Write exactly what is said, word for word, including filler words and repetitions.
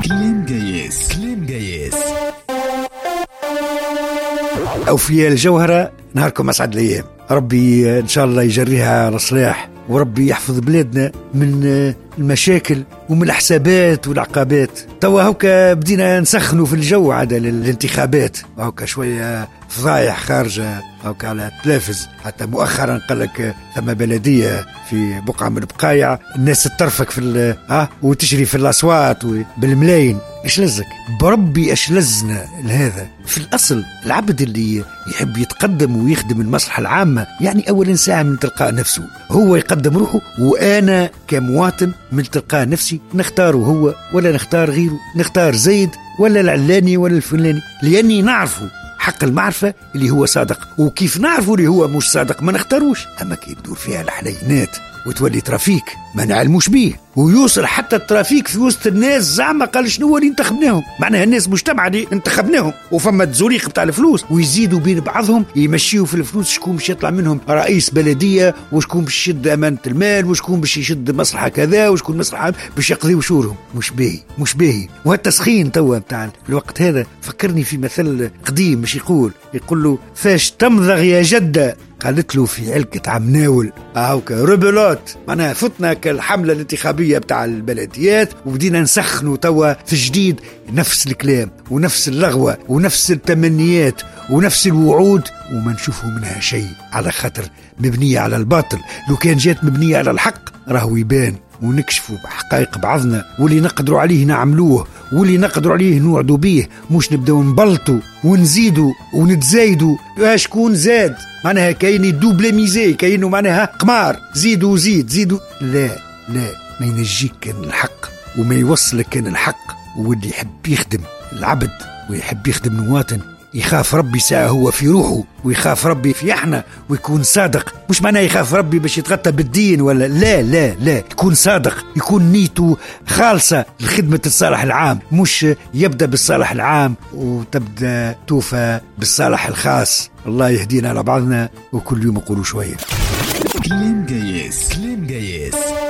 كلام جايز كلام جايز. أوفياء الجوهرة، نهاركم أسعد الأيام. ربي إن شاء الله يجريها على صلاح، وربي يحفظ بلادنا من المشاكل ومن الحسابات والعقابات. توا هوكا بدينا نسخنوا في الجو عاد للانتخابات، هوكا شوية فضايح خارجة هوكا على التلفز. حتى مؤخرا قال لك ثم بلدية في بقعة من البقايع الناس تترفك في ها وتشري في الأصوات بالملايين. إيش لزك بربي إيش لزنا لهذا؟ في الأصل العبد اللي يحب يتقدم ويخدم المصلحة العامة يعني أولا ساعة من تلقاء نفسه هو يقدم روحه، وأنا كمواطن من تلقاء نفسي نختاره هو ولا نختار غيره، نختار زيد ولا العلاني ولا الفلاني، لأني نعرفه حق المعرفة اللي هو صادق، وكيف نعرفه اللي هو مش صادق ما نختاروش. أما كي تدور فيها الحلينات وتولي ترافيك ما نعلموش بيه، ويوصل حتى الترافيك في وسط الناس زعما قال شنو اللي انتخبناهم، معناها الناس مجتمعة اللي انتخبناهم وفما تزوريق بتاع الفلوس، ويزيدوا بين بعضهم يمشيوا في الفلوس شكون باش يطلع منهم رئيس بلدية، وشكون باش يشد أمانة المال، وشكون باش يشد مصلحة كذا، وشكون مصلحة باش يقضيوا شورهم. مش باهي مش باهي. وهالتسخين توا بتاع الوقت هذا فكرني في مثل قديم مش يقول يقول له فاش تمضغ يا جدة، قالت له في علكة عم ناول هاوكا ربلات. معناها فتنا كالحملة الانتخابية بتاع البلديات وبدينا نسخنوا توا في جديد نفس الكلام ونفس اللغوة ونفس التمنيات ونفس الوعود، وما نشوفه منها شيء على خاطر مبنية على الباطل. لو كان جات مبنية على الحق راهو يبان ونكشفوا بحقائق بعضنا، واللي نقدروا عليه نعملوه واللي نقدروا عليه نوعدوا بيه، مش نبداو نبلطوا ونزيدوا ونتزايدوا. شكون زاد معناها كاين الدوبل ميزي، كاينه معناها قمار زيدوا وزيد زيدوا. لا لا، ما ينجيك كان الحق وما يوصلك كان الحق. واللي يحب يخدم العبد ويحب يخدم المواطن يخاف ربي ساعة هو في روحه، ويخاف ربي في احنا، ويكون صادق. مش معناه يخاف ربي باش يتغطى بالدين ولا لا لا لا، يكون صادق، يكون نيته خالصة لخدمة الصالح العام، مش يبدأ بالصالح العام وتبدأ توفى بالصالح الخاص. الله يهدينا على بعضنا، وكل يوم يقولوا شوية كلام جايز كلام جايز.